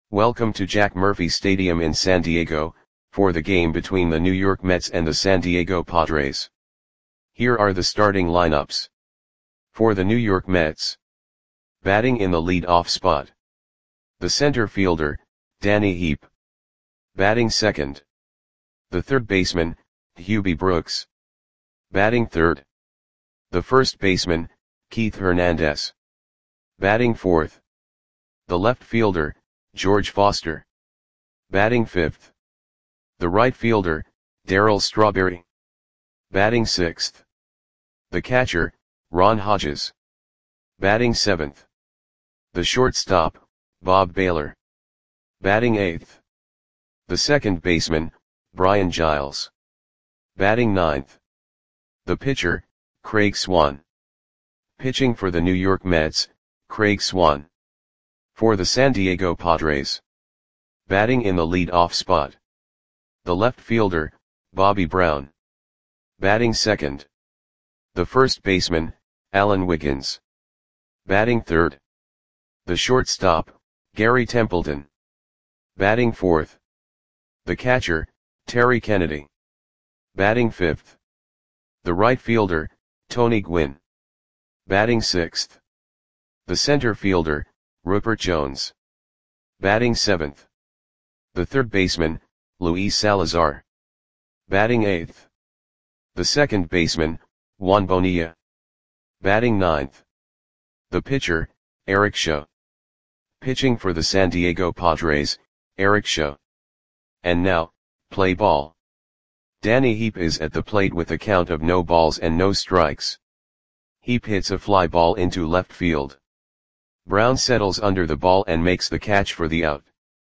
Welcome to Jack Murphy Stadium in San Diego, for the game between the New York Mets and the San Diego Padres. Here are the starting lineups. For the New York Mets. Batting in the lead-off spot. The center fielder, Danny Heep. Batting second. The third baseman, Hubie Brooks. Batting third. The first baseman, Keith Hernandez. Batting fourth. The left fielder, George Foster. Batting fifth. The right fielder, Darryl Strawberry. Batting sixth. The catcher, Ron Hodges. Batting seventh. The shortstop, Bob Baylor. Batting eighth. The second baseman, Brian Giles. Batting ninth. The pitcher, Craig Swan. Pitching for the New York Mets, Craig Swan. For the San Diego Padres. Batting in the lead-off spot. The left fielder, Bobby Brown. Batting second. The first baseman, Alan Wiggins. Batting third. The shortstop, Gary Templeton. Batting fourth. The catcher, Terry Kennedy. Batting fifth. The right fielder, Tony Gwynn. Batting sixth. The center fielder, Rupert Jones. Batting seventh. The third baseman, Luis Salazar. Batting eighth. The second baseman, Juan Bonilla. Batting ninth. The pitcher, Eric Shaw. Pitching for the San Diego Padres, Eric Shaw. And now, play ball. Danny Heep is at the plate with a count of no balls and no strikes. Heep hits a fly ball into left field. Brown settles under the ball and makes the catch for the out.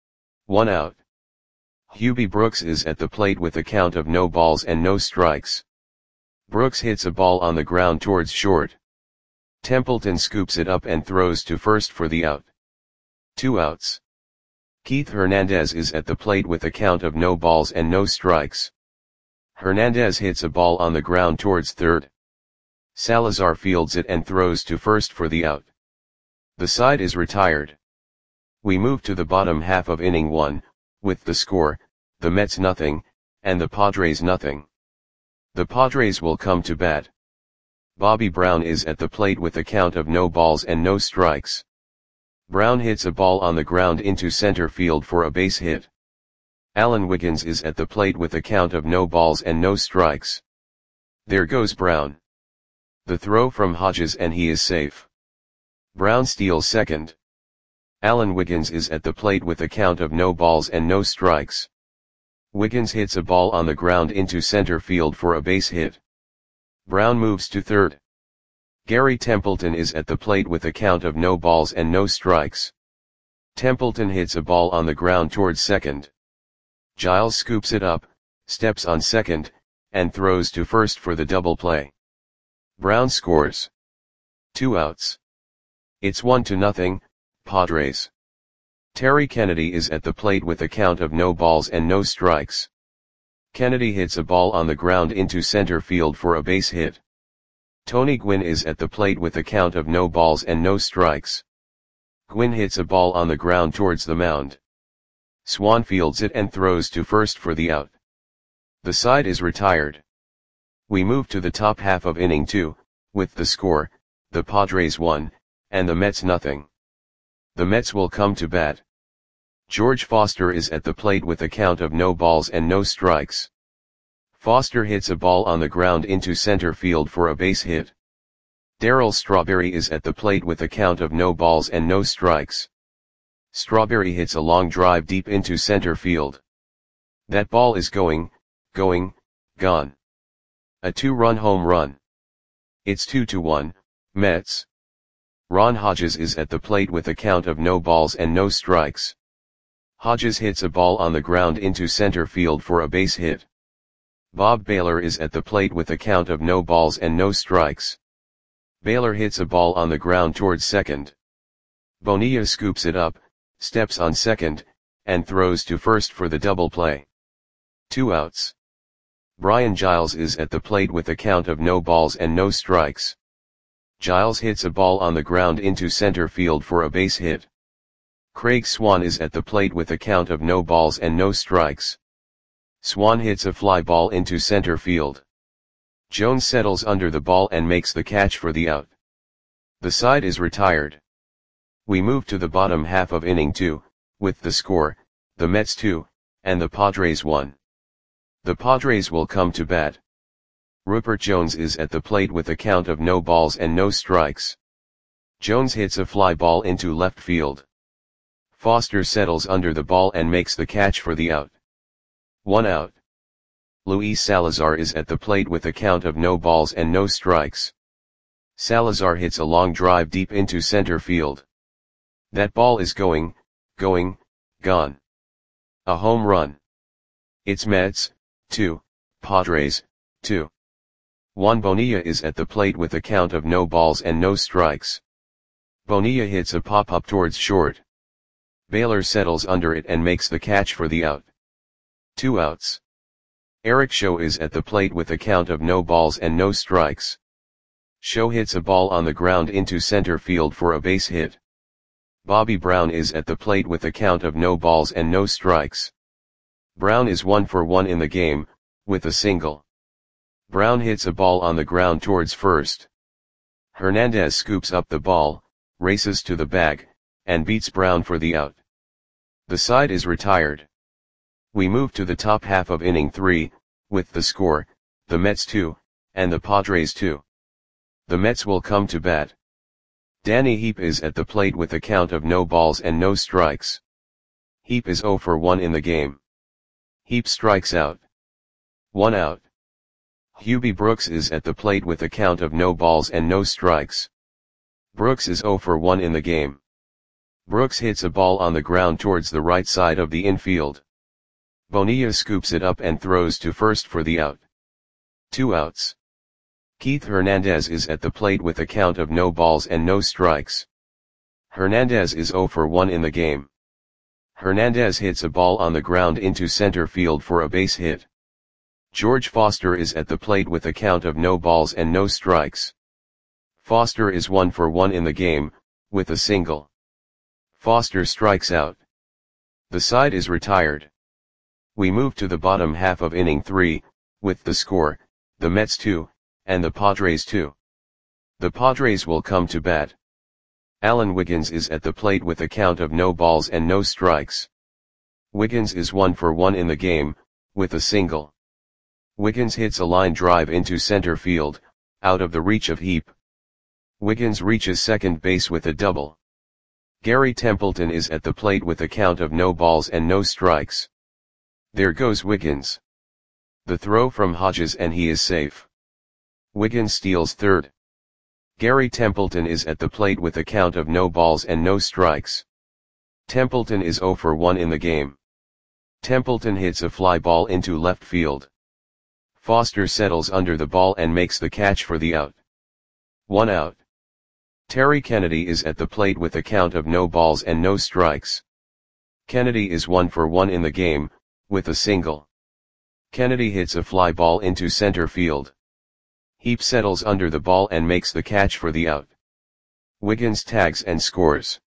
1 out. Hubie Brooks is at the plate with a count of no balls and no strikes. Brooks hits a ball on the ground towards short. Templeton scoops it up and throws to first for the out. 2 outs. Keith Hernandez is at the plate with a count of no balls and no strikes. Hernandez hits a ball on the ground towards third. Salazar fields it and throws to first for the out. The side is retired. We move to the bottom half of inning 1, with the score, the Mets nothing, and the Padres nothing. The Padres will come to bat. Bobby Brown is at the plate with a count of no balls and no strikes. Brown hits a ball on the ground into center field for a base hit. Alan Wiggins is at the plate with a count of no balls and no strikes. There goes Brown. The throw from Hodges and he is safe. Brown steals second. Alan Wiggins is at the plate with a count of no balls and no strikes. Wiggins hits a ball on the ground into center field for a base hit. Brown moves to third. Gary Templeton is at the plate with a count of no balls and no strikes. Templeton hits a ball on the ground towards second. Giles scoops it up, steps on second, and throws to first for the double play. Brown scores. 2 outs. It's 1-0, Padres. Terry Kennedy is at the plate with a count of no balls and no strikes. Kennedy hits a ball on the ground into center field for a base hit. Tony Gwynn is at the plate with a count of no balls and no strikes. Gwynn hits a ball on the ground towards the mound. Swan fields it and throws to first for the out. The side is retired. We move to the top half of inning 2, with the score, the Padres 1, and the Mets nothing. The Mets will come to bat. George Foster is at the plate with a count of no balls and no strikes. Foster hits a ball on the ground into center field for a base hit. Darryl Strawberry is at the plate with a count of no balls and no strikes. Strawberry hits a long drive deep into center field. That ball is gone. A 2-run home run. It's 2-1, Mets. Ron Hodges is at the plate with a count of no balls and no strikes. Hodges hits a ball on the ground into center field for a base hit. Bob Baylor is at the plate with a count of no balls and no strikes. Baylor hits a ball on the ground towards second. Bonilla scoops it up, steps on second, and throws to first for the double play. 2 outs. Brian Giles is at the plate with a count of no balls and no strikes. Giles hits a ball on the ground into center field for a base hit. Craig Swan is at the plate with a count of no balls and no strikes. Swan hits a fly ball into center field. Jones settles under the ball and makes the catch for the out. The side is retired. We move to the bottom half of inning 2, with the score, the Mets 2, and the Padres 1. The Padres will come to bat. Rupert Jones is at the plate with a count of no balls and no strikes. Jones hits a fly ball into left field. Foster settles under the ball and makes the catch for the out. 1 out. Luis Salazar is at the plate with a count of no balls and no strikes. Salazar hits a long drive deep into center field. That ball is gone. A home run. It's Mets, 2, Padres, 2. Juan Bonilla is at the plate with a count of no balls and no strikes. Bonilla hits a pop-up towards short. Baylor settles under it and makes the catch for the out. 2 outs. Eric Show is at the plate with a count of no balls and no strikes. Show hits a ball on the ground into center field for a base hit. Bobby Brown is at the plate with a count of no balls and no strikes. Brown is 1 for 1 in the game, with a single. Brown hits a ball on the ground towards first. Hernandez scoops up the ball, races to the bag, and beats Brown for the out. The side is retired. We move to the top half of inning 3, with the score, the Mets 2, and the Padres 2. The Mets will come to bat. Danny Heap is at the plate with a count of no balls and no strikes. Heap is 0 for 1 in the game. Heap strikes out. 1 out. Hubie Brooks is at the plate with a count of no balls and no strikes. Brooks is 0 for 1 in the game. Brooks hits a ball on the ground towards the right side of the infield. Bonilla scoops it up and throws to first for the out. 2 outs. Keith Hernandez is at the plate with a count of no balls and no strikes. Hernandez is 0 for 1 in the game. Hernandez hits a ball on the ground into center field for a base hit. George Foster is at the plate with a count of no balls and no strikes. Foster is 1 for 1 in the game, with a single. Foster strikes out. The side is retired. We move to the bottom half of inning 3, with the score, the Mets 2, and the Padres 2. The Padres will come to bat. Alan Wiggins is at the plate with a count of no balls and no strikes. Wiggins is 1 for 1 in the game, with a single. Wiggins hits a line drive into center field, out of the reach of Heap. Wiggins reaches second base with a double. Gary Templeton is at the plate with a count of no balls and no strikes. There goes Wiggins. The throw from Hodges and he is safe. Wiggins steals third. Gary Templeton is at the plate with a count of no balls and no strikes. Templeton is 0 for 1 in the game. Templeton hits a fly ball into left field. Foster settles under the ball and makes the catch for the out. 1 out. Terry Kennedy is at the plate with a count of no balls and no strikes. Kennedy is 1 for 1 in the game, with a single. Kennedy hits a fly ball into center field. Heap settles under the ball and makes the catch for the out. Wiggins tags and scores.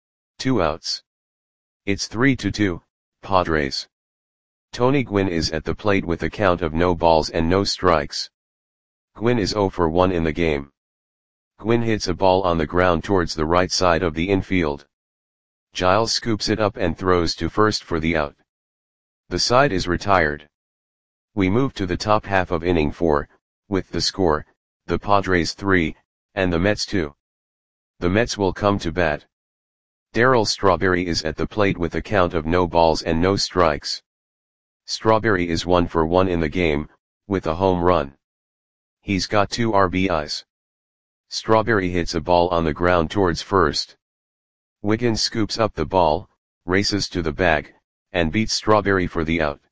2 outs. It's 3-2, Padres. Tony Gwynn is at the plate with a count of no balls and no strikes. Gwynn is 0 for 1 in the game. Gwynn hits a ball on the ground towards the right side of the infield. Giles scoops it up and throws to first for the out. The side is retired. We move to the top half of inning 4, with the score, the Padres 3, and the Mets 2. The Mets will come to bat. Darryl Strawberry is at the plate with a count of no balls and no strikes. Strawberry is 1 for 1 in the game, with a home run. He's got 2 RBIs. Strawberry hits a ball on the ground towards first. Wiggins scoops up the ball, races to the bag, and beats Strawberry for the out.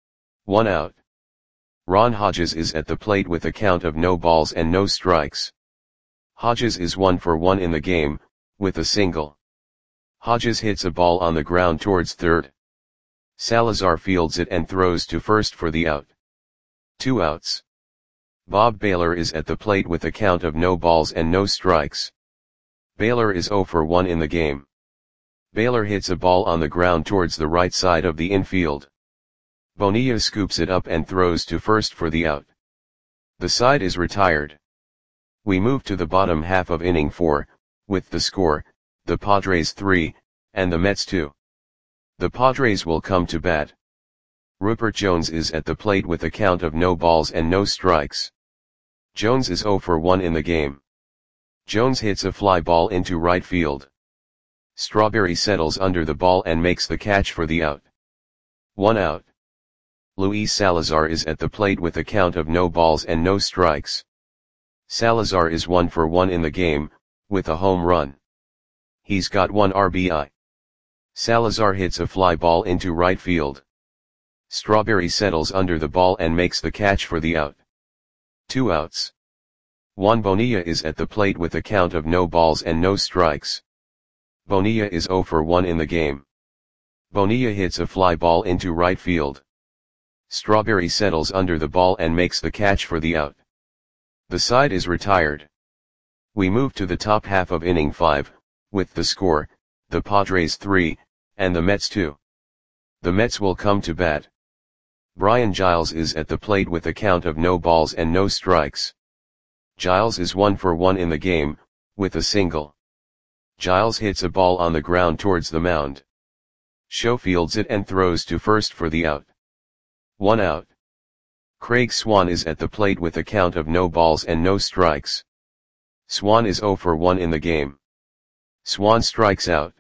1 out. Ron Hodges is at the plate with a count of no balls and no strikes. Hodges is 1 for 1 in the game, with a single. Hodges hits a ball on the ground towards third. Salazar fields it and throws to first for the out. 2 outs. Bob Baylor is at the plate with a count of no balls and no strikes. Baylor is 0 for 1 in the game. Baylor hits a ball on the ground towards the right side of the infield. Bonilla scoops it up and throws to first for the out. The side is retired. We move to the bottom half of inning 4, with the score, the Padres 3, and the Mets 2. The Padres will come to bat. Rupert Jones is at the plate with a count of no balls and no strikes. Jones is 0 for 1 in the game. Jones hits a fly ball into right field. Strawberry settles under the ball and makes the catch for the out. 1 out. Luis Salazar is at the plate with a count of no balls and no strikes. Salazar is 1 for 1 in the game, with a home run. He's got 1 RBI. Salazar hits a fly ball into right field. Strawberry settles under the ball and makes the catch for the out. 2 outs. Juan Bonilla is at the plate with a count of no balls and no strikes. Bonilla is 0 for 1 in the game. Bonilla hits a fly ball into right field. Strawberry settles under the ball and makes the catch for the out. The side is retired. We move to the top half of inning 5, with the score, the Padres 3, and the Mets 2. The Mets will come to bat. Brian Giles is at the plate with a count of no balls and no strikes. Giles is 1 for 1 in the game, with a single. Giles hits a ball on the ground towards the mound. Show fields it and throws to first for the out. 1 out. Craig Swan is at the plate with a count of no balls and no strikes. Swan is 0 for 1 in the game. Swan strikes out.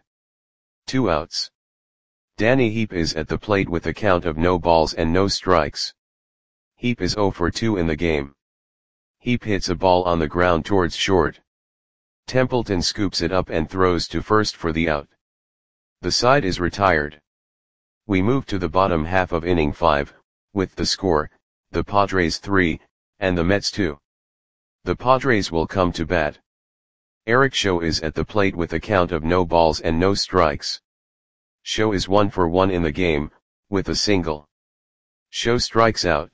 2 outs. Danny Heap is at the plate with a count of no balls and no strikes. Heap is 0 for 2 in the game. Heap hits a ball on the ground towards short. Templeton scoops it up and throws to first for the out. The side is retired. We move to the bottom half of inning 5, with the score, the Padres 3, and the Mets 2. The Padres will come to bat. Eric Show is at the plate with a count of no balls and no strikes. Show is 1 for 1 in the game, with a single. Show strikes out.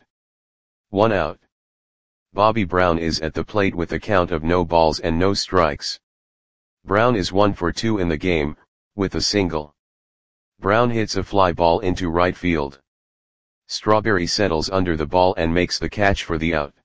1 out. Bobby Brown is at the plate with a count of no balls and no strikes. Brown is 1 for 2 in the game, with a single. Brown hits a fly ball into right field. Strawberry settles under the ball and makes the catch for the out.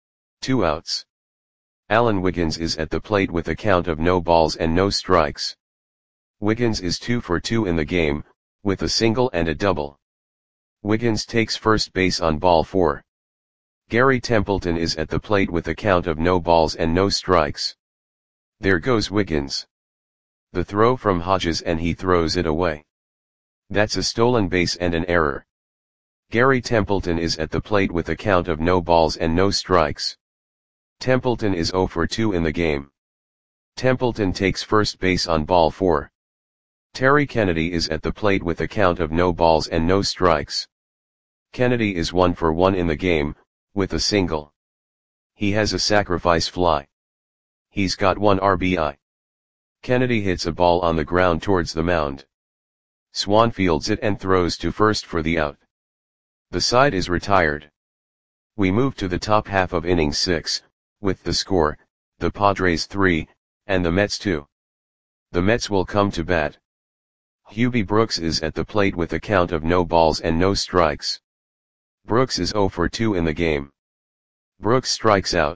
2 outs. Alan Wiggins is at the plate with a count of no balls and no strikes. Wiggins is 2 for 2 in the game, with a single and a double. Wiggins takes first base on ball 4. Gary Templeton is at the plate with a count of no balls and no strikes. There goes Wiggins. The throw from Hodges and he throws it away. That's a stolen base and an error. Gary Templeton is at the plate with a count of no balls and no strikes. Templeton is 0 for 2 in the game. Templeton takes first base on ball 4. Terry Kennedy is at the plate with a count of no balls and no strikes. Kennedy is 1 for 1 in the game, with a single. He has a sacrifice fly. He's got 1 RBI. Kennedy hits a ball on the ground towards the mound. Swan fields it and throws to first for the out. The side is retired. We move to the top half of inning 6, with the score, the Padres 3, and the Mets 2. The Mets will come to bat. Hubie Brooks is at the plate with a count of no balls and no strikes. Brooks is 0 for 2 in the game. Brooks strikes out.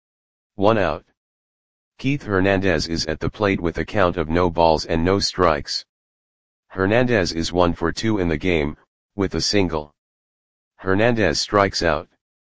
1 out. Keith Hernandez is at the plate with a count of no balls and no strikes. Hernandez is 1 for 2 in the game, with a single. Hernandez strikes out.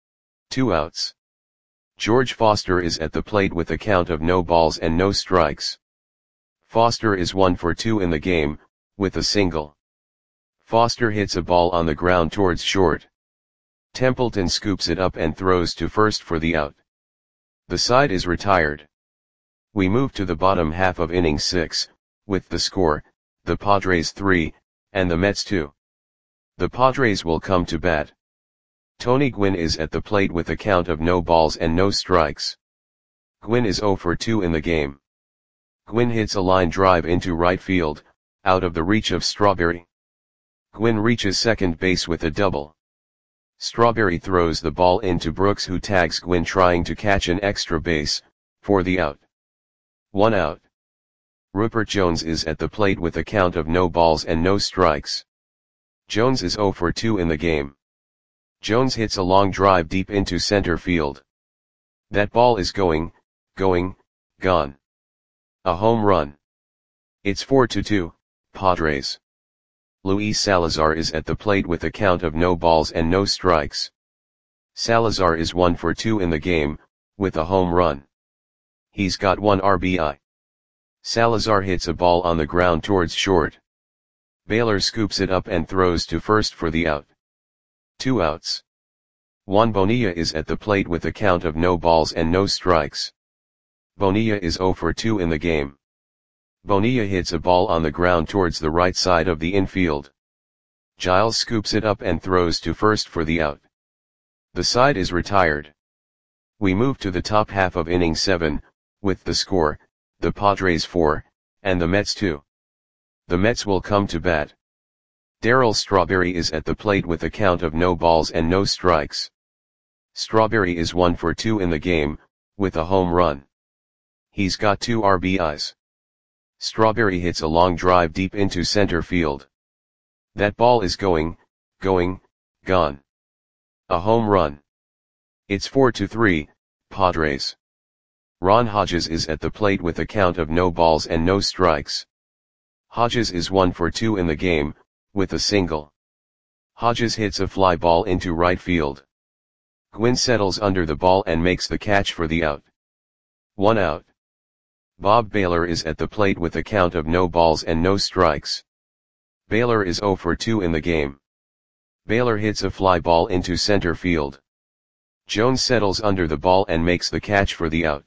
2 outs. George Foster is at the plate with a count of no balls and no strikes. Foster is 1 for 2 in the game, with a single. Foster hits a ball on the ground towards short. Templeton scoops it up and throws to first for the out. The side is retired. We move to the bottom half of inning 6, with the score, the Padres 3, and the Mets 2. The Padres will come to bat. Tony Gwynn is at the plate with a count of no balls and no strikes. Gwynn is 0 for 2 in the game. Gwynn hits a line drive into right field, out of the reach of Strawberry. Gwynn reaches second base with a double. Strawberry throws the ball into Brooks, who tags Gwynn trying to catch an extra base, for the out. 1 out. Rupert Jones is at the plate with a count of no balls and no strikes. Jones is 0 for 2 in the game. Jones hits a long drive deep into center field. That ball is going, gone. A home run. It's 4-2, Padres. Luis Salazar is at the plate with a count of no balls and no strikes. Salazar is 1 for 2 in the game, with a home run. He's got 1 RBI. Salazar hits a ball on the ground towards short. Baylor scoops it up and throws to first for the out. 2 outs. Juan Bonilla is at the plate with a count of no balls and no strikes. Bonilla is 0 for 2 in the game. Bonilla hits a ball on the ground towards the right side of the infield. Giles scoops it up and throws to first for the out. The side is retired. We move to the top half of inning 7, with the score, the Padres 4, and the Mets 2. The Mets will come to bat. Darryl Strawberry is at the plate with a count of no balls and no strikes. Strawberry is 1 for 2 in the game, with a home run. He's got 2 RBIs. Strawberry hits a long drive deep into center field. That ball is going, gone. A home run. It's 4-3, Padres. Ron Hodges is at the plate with a count of no balls and no strikes. Hodges is 1 for 2 in the game, with a single. Hodges hits a fly ball into right field. Gwynn settles under the ball and makes the catch for the out. 1 out. Bob Baylor is at the plate with a count of no balls and no strikes. Baylor is 0 for 2 in the game. Baylor hits a fly ball into center field. Jones settles under the ball and makes the catch for the out.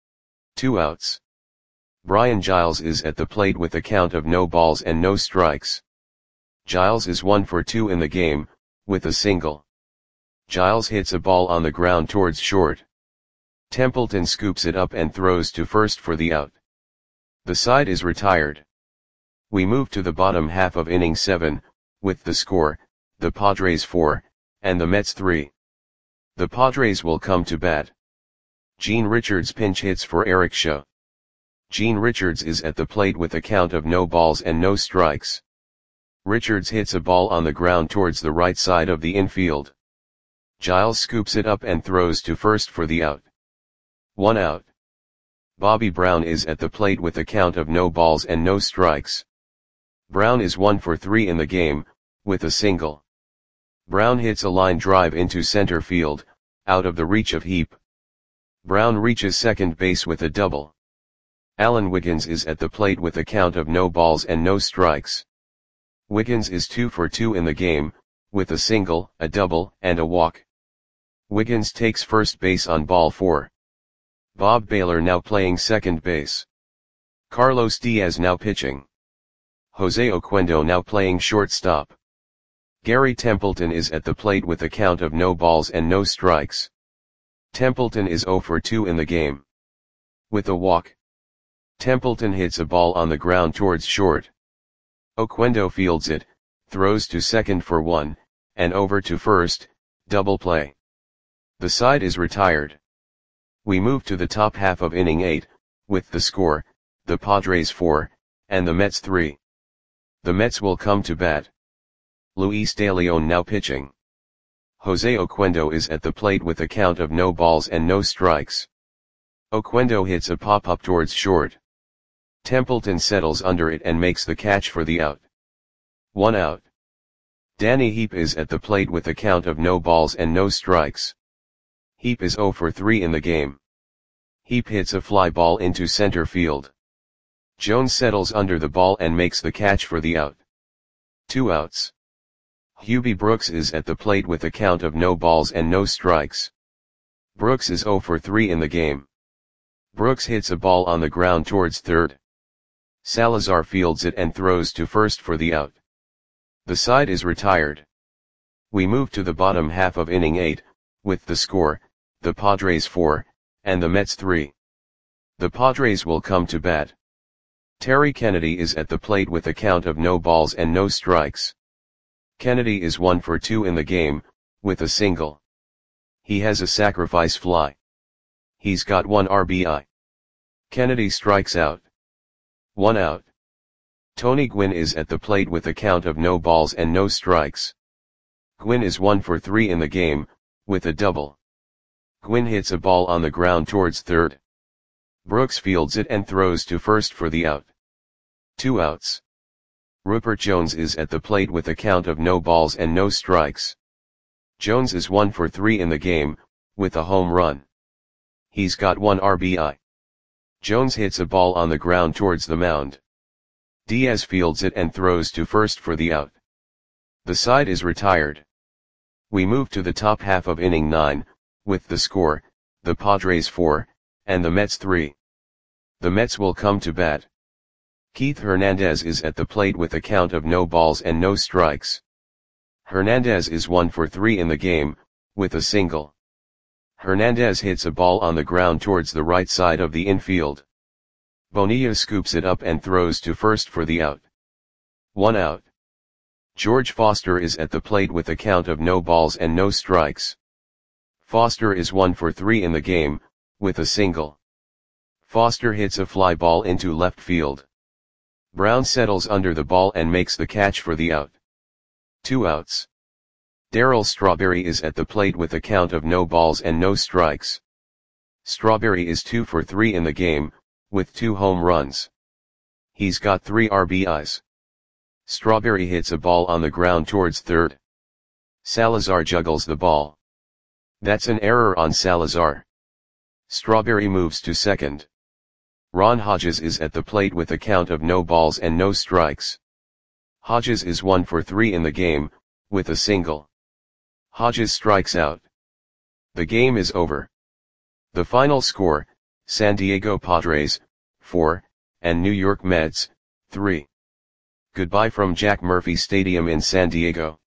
2 outs. Brian Giles is at the plate with a count of no balls and no strikes. Giles is 1 for 2 in the game, with a single. Giles hits a ball on the ground towards short. Templeton scoops it up and throws to first for the out. The side is retired. We move to the bottom half of inning 7, with the score, the Padres 4, and the Mets 3. The Padres will come to bat. Gene Richards pinch hits for Eric Shaw. Gene Richards is at the plate with a count of no balls and no strikes. Richards hits a ball on the ground towards the right side of the infield. Giles scoops it up and throws to first for the out. 1 out. Bobby Brown is at the plate with a count of no balls and no strikes. Brown is 1 for 3 in the game, with a single. Brown hits a line drive into center field, out of the reach of Heap. Brown reaches second base with a double. Alan Wiggins is at the plate with a count of no balls and no strikes. Wiggins is 2 for 2 in the game, with a single, a double, and a walk. Wiggins takes first base on ball 4. Bob Baylor now playing second base. Carlos Diaz now pitching. Jose Oquendo now playing shortstop. Gary Templeton is at the plate with a count of no balls and no strikes. Templeton is 0 for 2 in the game. With a walk. Templeton hits a ball on the ground towards short. Oquendo fields it, throws to second for 1, and over to first, double play. The side is retired. We move to the top half of inning 8, with the score, the Padres 4, and the Mets 3. The Mets will come to bat. Luis De Leon now pitching. Jose Oquendo is at the plate with a count of no balls and no strikes. Oquendo hits a pop-up towards short. Templeton settles under it and makes the catch for the out. 1 out. Danny Heap is at the plate with a count of no balls and no strikes. Heap is 0 for 3 in the game. Heap hits a fly ball into center field. Jones settles under the ball and makes the catch for the out. 2 outs. Hubie Brooks is at the plate with a count of no balls and no strikes. Brooks is 0 for 3 in the game. Brooks hits a ball on the ground towards third. Salazar fields it and throws to first for the out. The side is retired. We move to the bottom half of inning 8, with the score, the Padres 4, and the Mets 3. The Padres will come to bat. Terry Kennedy is at the plate with a count of no balls and no strikes. Kennedy is 1 for 2 in the game, with a single. He has a sacrifice fly. He's got 1 RBI. Kennedy strikes out. 1 out. Tony Gwynn is at the plate with a count of no balls and no strikes. Gwynn is 1 for 3 in the game, with a double. Gwynn hits a ball on the ground towards third. Brooks fields it and throws to first for the out. 2 outs. Rupert Jones is at the plate with a count of no balls and no strikes. Jones is 1 for 3 in the game, with a home run. He's got 1 RBI. Jones hits a ball on the ground towards the mound. Diaz fields it and throws to first for the out. The side is retired. We move to the top half of inning 9, with the score, the Padres 4, and the Mets 3. The Mets will come to bat. Keith Hernandez is at the plate with a count of no balls and no strikes. Hernandez is 1 for 3 in the game, with a single. Hernandez hits a ball on the ground towards the right side of the infield. Bonilla scoops it up and throws to first for the out. 1 out. George Foster is at the plate with a count of no balls and no strikes. Foster is 1 for 3 in the game, with a single. Foster hits a fly ball into left field. Brown settles under the ball and makes the catch for the out. 2 outs. Darryl Strawberry is at the plate with a count of no balls and no strikes. Strawberry is 2 for 3 in the game, with 2 home runs. He's got 3 RBIs. Strawberry hits a ball on the ground towards third. Salazar juggles the ball. That's an error on Salazar. Strawberry moves to second. Ron Hodges is at the plate with a count of no balls and no strikes. Hodges is 1 for 3 in the game, with a single. Hodges strikes out. The game is over. The final score, San Diego Padres, 4, and New York Mets, 3. Goodbye from Jack Murphy Stadium in San Diego.